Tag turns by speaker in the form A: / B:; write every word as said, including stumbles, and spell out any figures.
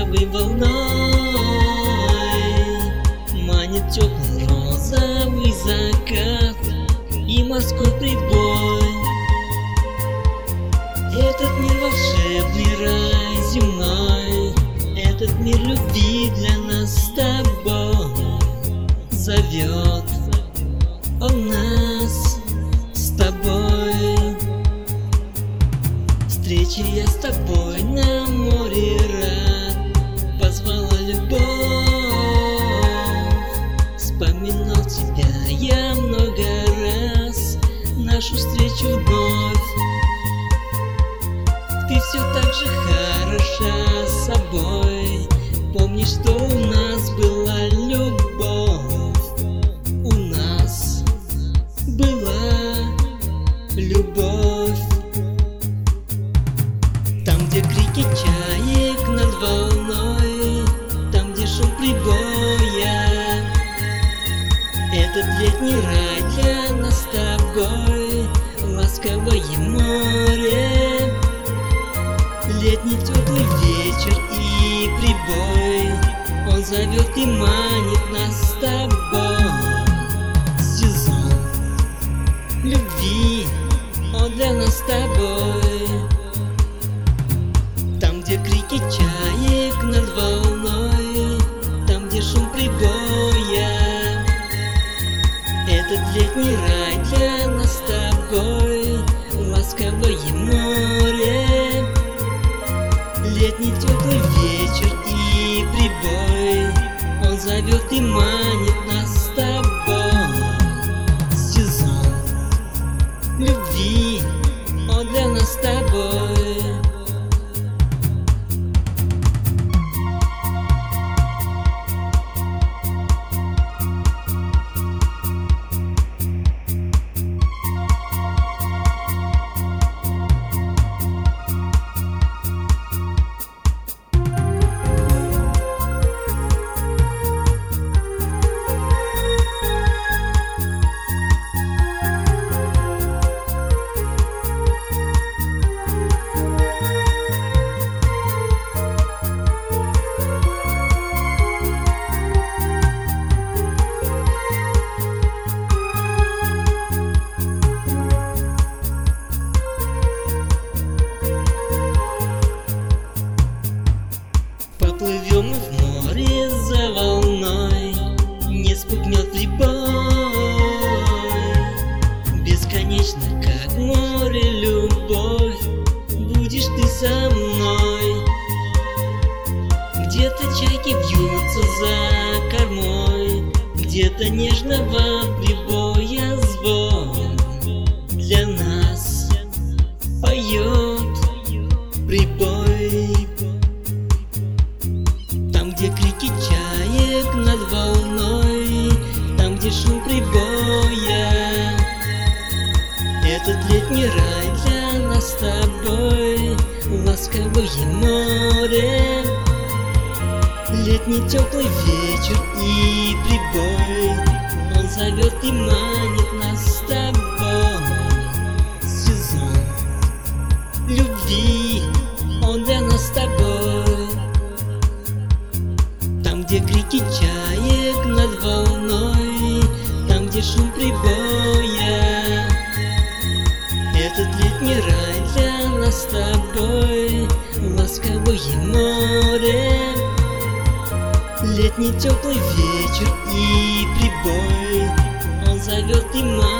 A: ласковой волной манит теплый розовый закат и морской прибой. Этот мир волшебный, рай земной, этот мир любви для нас с тобой. Зовет он нас с тобой. Встречи я с тобой на море рад, позвала любовь. Вспоминал тебя я много раз, нашу встречу вновь. Ты все так же хороша собой. Помнишь, что у нас была любовь? У нас была любовь. Там, где крики чаек над волной, там, где шум прибоя, этот летний рай для нас с тобой, ласковое море. Летний теплый вечер и прибой, он зовет и манит нас с тобой. Сезон любви, он для нас с тобой. Там, где крики чаек над волной, там, где шум прибоя, этот летний рай для нас с тобой, ласковое море. Летний теплый вечер и прибой, он зовет и манит нас с тобой. Сезон любви, он для нас с тобой. Поплывем мы в море за волной, не спугнет прибой. Бесконечно, как море, любовь, будешь ты со мной. Где-то чайки бьются за кормой, где-то нежного прибоя звон для нас поет прибой. Там, где крики чаек над волной, там, где шум прибоя, этот летний рай для нас с тобой, ласковое море. Летний теплый вечер и прибой, он зовет и манит нас с тобой. Сезон любви, он для нас с тобой. Там, где крики чаек над волной, там, где шум прибоя, этот летний рай для нас с тобой, ласковое море. Летний теплый вечер и прибой, он зовет и манит.